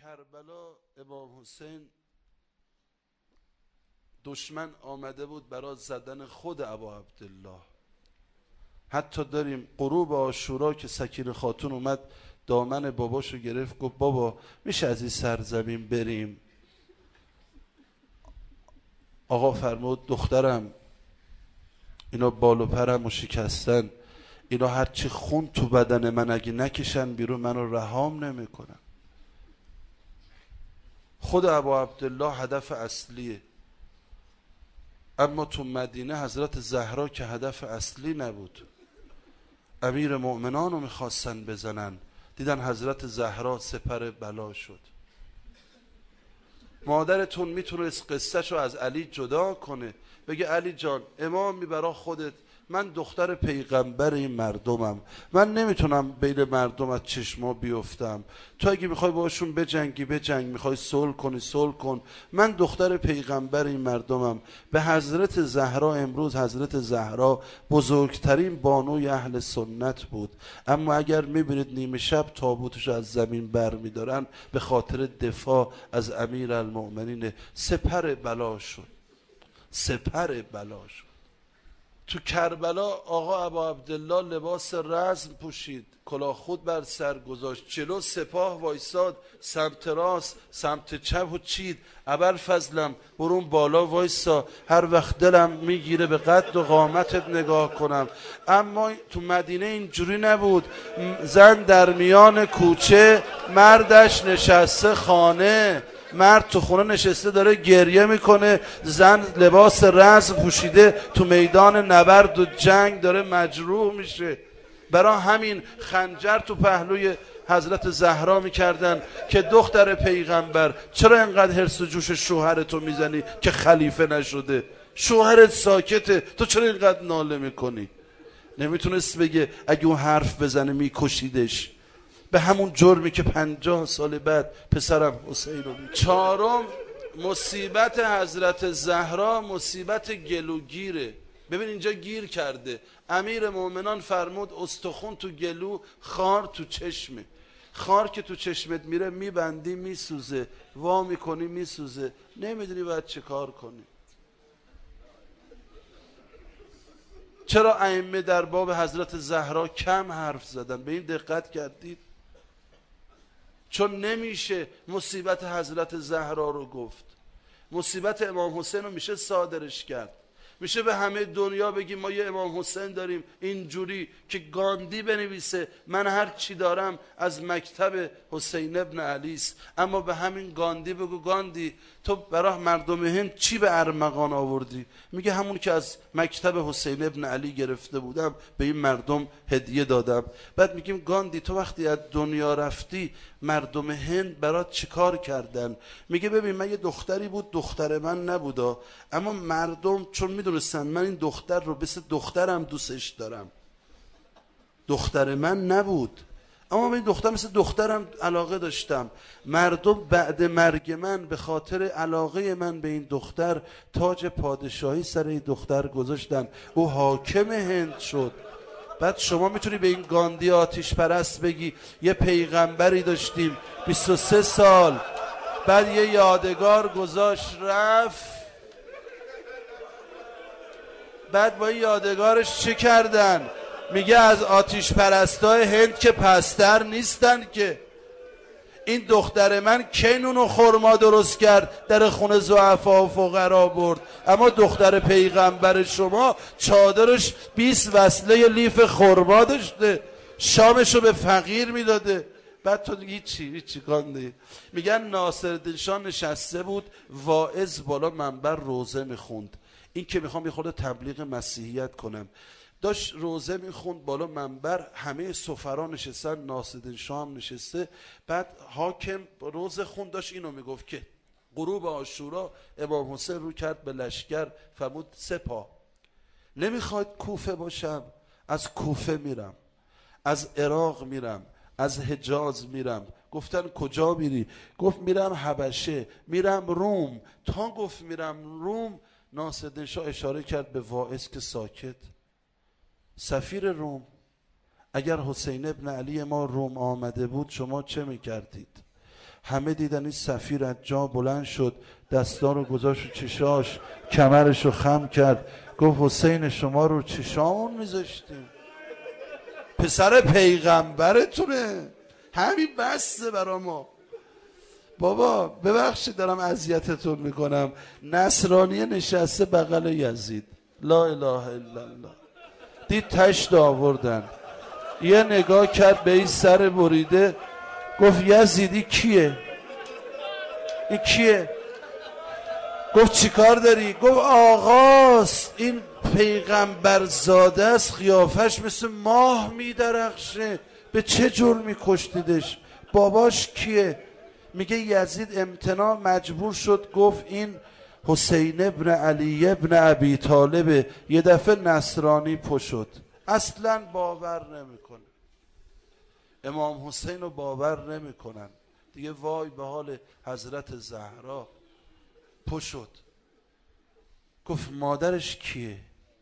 کربلا امام حسین دشمن آمده بود برای زدن خود ابا عبدالله. حتی داریم غروب عاشورا که سکینه خاتون اومد دامن باباشو گرفت، گفت بابا میشه از این سرزمین بریم؟ آقا فرمود دخترم اینا بال و پرمو شکستن، اینا هرچی خون تو بدن من اگه نکشن بیرون منو رهام نمیکنن. خود ابا عبدالله هدف اصلیه، اما تو مدینه حضرت زهرا که هدف اصلی نبود. امیر مؤمنان رو میخواستن بزنن، دیدن حضرت زهرا سپر بلا شد. مادرتون میتونست قصهشو از علی جدا کنه، بگه علی جان امامی برا خودت، من دختر پیغمبر این مردمم، من نمیتونم بین مردم از چشما بیفتم، تو اگه میخوای باشون بجنگی بجنگ، میخوای صلح کنی صلح کن، من دختر پیغمبر این مردمم. به حضرت زهرا امروز حضرت زهرا بزرگترین بانوی اهل سنت بود، اما اگر میبینید نیمه شب تابوتش از زمین بر میدارن به خاطر دفاع از امیر المؤمنین. سپر بلا شد، سپر بلا شد. تو کربلا آقا ابا عبدالله لباس رزم پوشید، کلاه خود بر سر گذاشت، جلو سپاه وایساد، سمت راست سمت چپ و چید، ابوالفضلم برون بالا وایسا، هر وقت دلم میگیره به قد و قامتت نگاه کنم. اما تو مدینه اینجوری نبود، زن در میان کوچه، مردش نشسته خانه. مرد تو خونه نشسته داره گریه میکنه، زن لباس رزم پوشیده تو میدان نبرد و جنگ داره مجروح میشه. برای همین خنجر تو پهلوی حضرت زهرا میکردن که دختر پیغمبر چرا اینقدر حرص و جوش شوهرتو میزنی که خلیفه نشده؟ شوهرت ساکته، تو چرا اینقدر ناله میکنی؟ نمیتونست بگه اگه اون حرف بزنه میکشیدش، به همون جرمی که 50 سال بعد پسرم حسین رو. چهارم مصیبت حضرت زهرا مصیبت گلوگیره. ببین اینجا گیر کرده. امیر مومنان فرمود استخون تو گلو، خار تو چشمه. خار که تو چشمت میره میبندی میسوزه، وا میکنی میسوزه، نمیدونی باید چه کار کنی. چرا ائمه در باب حضرت زهرا کم حرف زدن؟ به این دقت کردید؟ چون نمیشه مصیبت حضرت زهرا رو گفت. مصیبت امام حسین رو میشه صادرش کرد، میشه به همه دنیا بگیم ما یه امام حسین داریم اینجوری که گاندی بنویسه من هر چی دارم از مکتب حسین ابن علی است. اما به همین گاندی بگو گاندی تو برای مردم هند چی به ارمغان آوردی؟ میگه همون که از مکتب حسین ابن علی گرفته بودم به این مردم هدیه دادم. بعد میگیم گاندی تو وقتی از دنیا رفتی مردم هند برات چیکار کردن؟ میگه ببین من یه دختری بود، دختر من نبودا، اما مردم چون میدونستن من این دختر رو مثل دخترم دوستش دارم، دختر من نبود اما من این دختر مثل دخترم علاقه داشتم، مردم بعد مرگ من به خاطر علاقه من به این دختر تاج پادشاهی سر این دختر گذاشتن، او حاکم هند شد. بعد شما میتونی به این گاندی آتش پرست بگی یه پیغمبری داشتیم 23 سال بعد یه یادگار گذاشت رفت، بعد با این یادگارش چه کردن؟ میگه از آتش پرستای هند که پستر نیستن که. این دختر من کنون و خرما درست کرد در خونه ضعفا و فقرا برد، اما دختر پیغمبر شما چادرش 20 وصله لیف خرما داشته، شامشو به فقیر میداده. بعد تو هیچی کانده. میگن ناصرالدین شاه نشسته بود واعظ بالا منبر روزه میخوند. این که میخوام یه خورده تبلیغ مسیحیت کنم، داشت روزه میخوند بالا منبر، همه سفرا نشستن، ناصرالدین شاه هم نشسته. بعد حاکم روزه خوند داشت اینو میگفت که غروب عاشورا امام حسین رو کرد به لشکر، فرمود سپاه نمیخواد کوفه باشم، از کوفه میرم، از عراق میرم، از حجاز میرم. گفتن کجا میری؟ گفت میرم حبشه، میرم روم. تا گفت میرم روم ناصرالدین شاه اشاره کرد به واعظ که ساکت. سفیر روم، اگر حسین ابن علی ما روم آمده بود شما چه میکردید؟ همه دیدن این سفیر از جا بلند شد، دستا رو گذاشت رو چشاش، کمرش رو خم کرد، گفت حسین شما رو چشامون میذاشتیم، پسر پیغمبرتونه، همین بسته برا ما. بابا ببخشید دارم اذیتتون میکنم، نصرانی نشسته بغل یزید، لا اله الا الله، دید تشت آوردن، یه نگاه کرد به این سر بریده، گفت یزیدی کیه؟ این کیه؟ گفت چی کار داری؟ گفت آقاست، این پیغمبر زاده است، قیافش مثل ماه میدرخشه، به چه جرمی کشتیدش؟ باباش کیه؟ میگه یزید امتناع مجبور شد، گفت این حسین ابن علی ابن ابی طالب. یه دفعه نصرانی پشد، اصلا باور نمیکنه، امام حسین رو باور نمیکنن دیگه. وای به حال حضرت زهرا. پشد، گفت مادرش کیه؟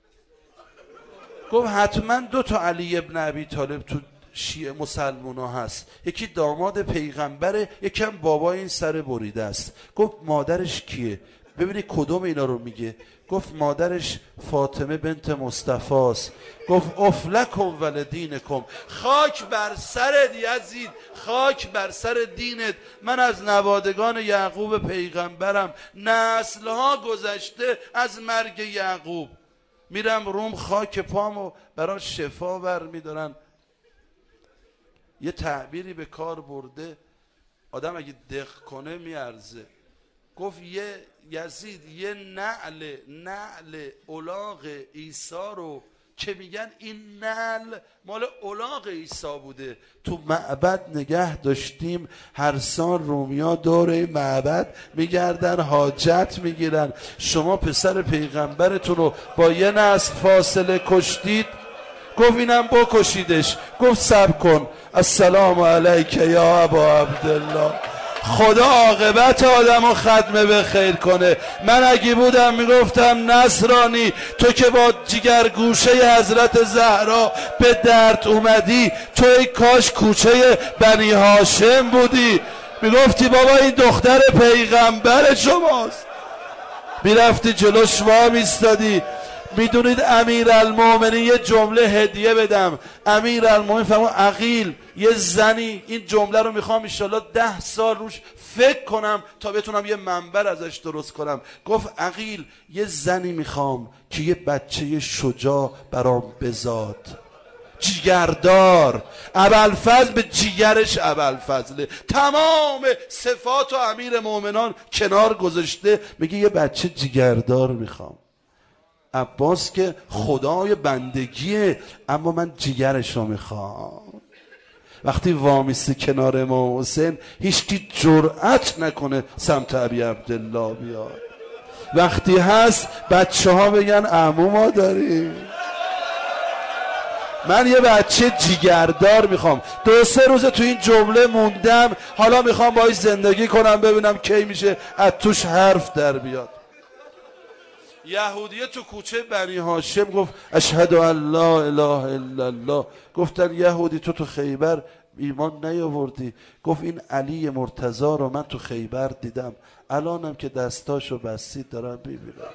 گفت حتما 2 تا علی ابن ابی طالب تو شیعه مسلمان ها هست، یکی داماد پیغمبره، یکم بابای این سر بریده است. گفت مادرش کیه؟ ببینی کدوم اینا رو میگه. گفت مادرش فاطمه بنت مصطفی است. گفت افلکم ولدینکم، خاک بر سرت یزید، خاک بر سر دینت، من از نوادگان یعقوب پیغمبرم، نسلها گذشته از مرگ یعقوب، میرم روم خاک پامو برای شفا بر میدارن. یه تعبیری به کار برده آدم اگه دق کنه میارزه. گفت یه یزید یه نعل الاغ عیسی رو که میگن این نعل مال الاغ عیسی بوده، تو معبد نگه داشتیم، هر سال رومیا دور این معبد میگردن حاجت میگیرن، شما پسر پیغمبرتون رو با یه نسل فاصله کشتید. گفت اینم بکشیدش. گفت صبر کن، السلام علیک یا ابا عبدالله، خدا عاقبت آدمو ختمه به خیر کنه. من اگه بودم میگفتم نصرانی تو که با جگرگوشه حضرت زهرا به درد اومدی، تو ای کاش کوچه بنی هاشم بودی، میگفتی بابا این دختر پیغمبر شماست، میرفتی جلوش وا میستادی. میدونید امیرالمومنین، یه جمله هدیه بدم، امیرالمومنین فرمود عقیل یه زنی، این جمله رو میخوام انشالله 10 سال روش فکر کنم تا بتونم یه منبر ازش درست کنم. گفت عقیل یه زنی میخوام که یه بچه شجاع برام بزاد، جیگردار، ابوالفضل به جیگرش ابوالفضله، تمام صفات و امیر مومنان کنار گذاشته، میگه یه بچه جیگردار میخوام. عباس که خدای بندگیه، اما من جیگرش رو میخوام. وقتی وامیسته کنار امام حسین هیچکی جرأت نکنه سمت ابی عبدالله بیاد. وقتی هست بچه ها بگن عمو ما داریم. من یه بچه جیگردار میخوام. 2-3 روز تو این جمله موندم، حالا میخوام باهاش زندگی کنم ببینم کی میشه از توش حرف در بیاد. یهودیه تو کوچه بنی هاشم گفت اشهد ان لا اله الا الله. گفتن یهودی تو خیبر ایمان نیاوردی؟ گفت این علی مرتضی رو من تو خیبر دیدم، الانم که دستاشو بستید دارم ببینم.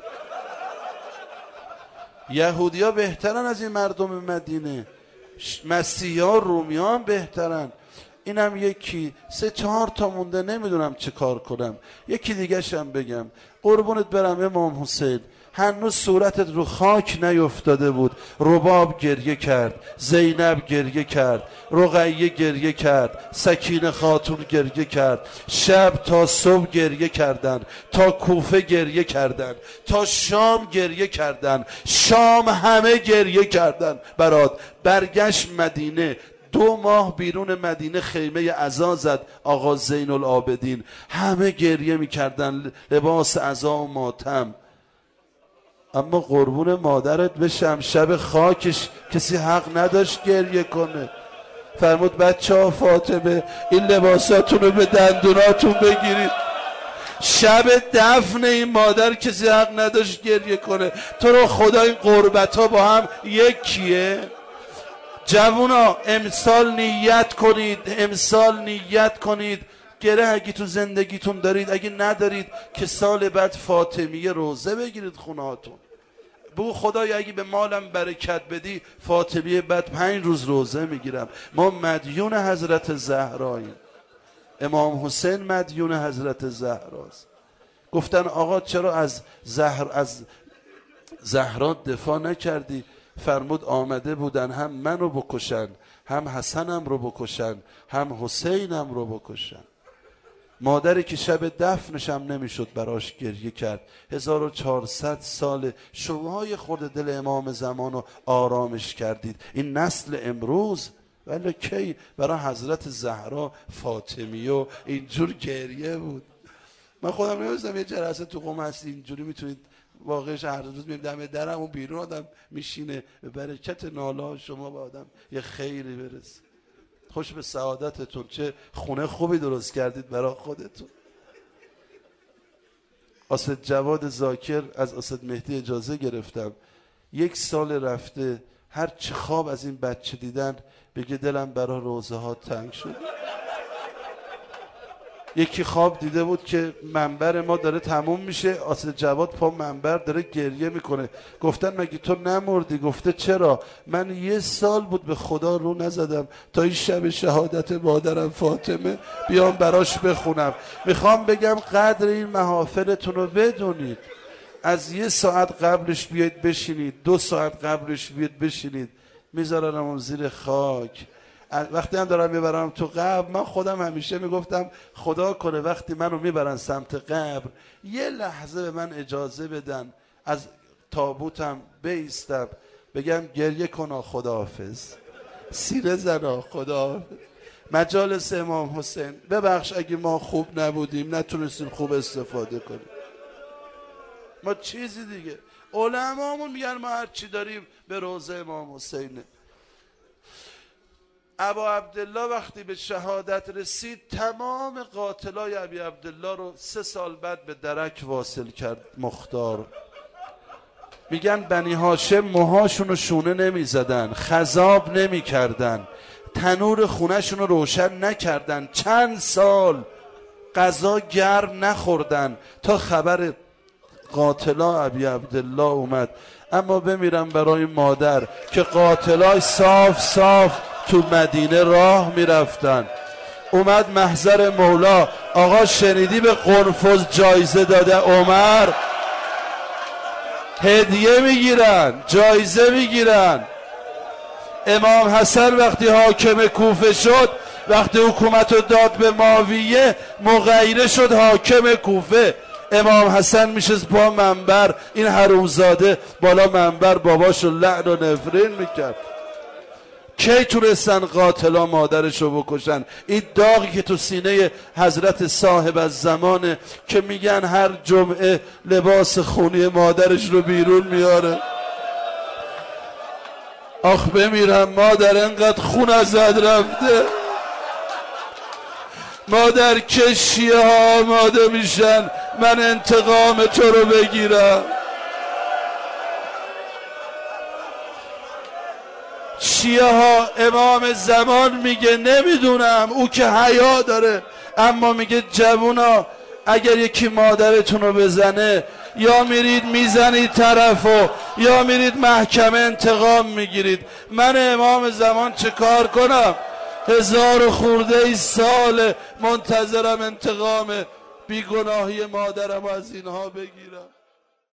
یهودیا بهترن از این مردم مدینه، مسیحا رومیان بهترن. اینم یکی. 3-4 تا مونده، نمیدونم چه کار کنم. یکی دیگه شم بگم. قربونت برم امام حسین، هنوز صورتت رو خاک نیفتاده بود. رباب گریه کرد، زینب گریه کرد، رقیه گریه کرد، سکینه خاتون گریه کرد، شب تا صبح گریه کردن، تا کوفه گریه کردن، تا شام گریه کردن، شام همه گریه کردن برات. برگشت مدینه، 2 ماه بیرون مدینه خیمه عزا زد آقا زین العابدین، همه گریه میکردن، لباس عزا و ماتم. اما قربون مادرت بشم، شب خاکش کسی حق نداشت گریه کنه. فرمود بچه ها فاطمه این لباساتون رو به دندوناتون بگیرید. شب دفن این مادر کسی حق نداشت گریه کنه. تو رو خدا این قربت ها با هم یکیه. جوونا امسال نیت کنید، امسال نیت کنید گره اگه تو زندگیتون دارید، اگه ندارید که سال بعد فاطمیه روزه بگیرید خونهاتون. بگو خدایا اگه به مالم برکت بدی فاطمیه بعد 5 روز روزه میگیرم. ما مدیون حضرت زهراییم. امام حسین مدیون حضرت زهراست. گفتن آقا چرا از زهرا دفاع نکردی؟ فرمود آمده بودن هم منو بکشن، هم حسنم رو بکشن، هم حسینم رو بکشن. مادری که شب دفنش هم نمیشد براش گریه کرد. 1400 سال شماهای خورد دل امام زمان رو آرامش کردید. این نسل امروز ولی کی برای حضرت زهرا فاطمیه و اینجور گریه بود. من خودم نمی‌دونم یه جلسه تو قم هست اینجوری میتونید واقعش هر روز میام دم درم و بیرون آدم میشینه، به برکت ناله شما با آدم یه خیری برسه. خوش به سعادتتون، چه خونه خوبی درست کردید برای خودتون. اسد جواد ذاکر از اسد مهدی اجازه گرفتم 1 سال رفته هر چه خواب از این بچه دیدن بگه دلم برای روزه ها تنگ شد. یکی خواب دیده بود که منبر ما داره تموم میشه، اسد جواد پا منبر داره گریه میکنه. گفتن مگه تو نمردی؟ گفته چرا؟ من 1 سال بود به خدا رو نزدم تا این شب شهادت مادرم فاطمه بیام براش بخونم. میخوام بگم قدر این محافلتون رو بدونید. از 1 ساعت قبلش بیاید بشینید، 2 ساعت قبلش بیاید بشینید، میذارنم زیر خاک. وقتی هم دارم میبرم تو قبر، من خودم همیشه میگفتم خدا کنه وقتی منو میبرن سمت قبر 1 لحظه به من اجازه بدن از تابوتم بایستم بگم گریه کن خداحافظ، سینه زن خداحافظ. مجالس امام حسین ببخش اگه ما خوب نبودیم، نتونستیم خوب استفاده کنیم. ما چیزی دیگه علمامون میگن ما هر چی داریم به روزه امام حسینه. ابا عبدالله وقتی به شهادت رسید تمام قاتلای ابی عبدالله رو 3 سال بعد به درک واصل کرد مختار. میگن بنی هاشم موهاشون رو شونه نمی زدن، خضاب نمی کردن، تنور خونهشون رو روشن نکردن، چند سال غذا گرم نخوردن تا خبر قاتلا ابی عبدالله اومد. اما بمیرم برای مادر که قاتلای صاف صاف تو مدینه راه میرفتن. اومد محضر مولا، آقا شنیدی به قرنفذ جایزه داده عمر؟ هدیه میگیرن، جایزه میگیرن. امام حسن وقتی حاکم کوفه شد، وقتی حکومت رو داد به معاویه، مغیره شد حاکم کوفه. امام حسن میشست با منبر، این حرومزاده بالا منبر باباشو لعن و نفرین میکرد. کی تونستن قاتلا مادرشو بکشن؟ این داغی که تو سینه حضرت صاحب الزمانه که میگن هر جمعه لباس خونی مادرش رو بیرون میاره. آخ بمیرم مادر، انقدر خون ازت رفته. مادر که شیعه ها آماده میشن من انتقام تو رو بگیرم. شیعه ها امام زمان میگه نمیدونم، او که حیا داره، اما میگه جوونا اگر یکی مادرتون رو بزنه یا میرید میزنید طرفو یا میرید محکمه انتقام میگیرید. من امام زمان چه کار کنم؟ 1000 خورده سال منتظرم انتقام بیگناهی مادرم از اینها بگیرم.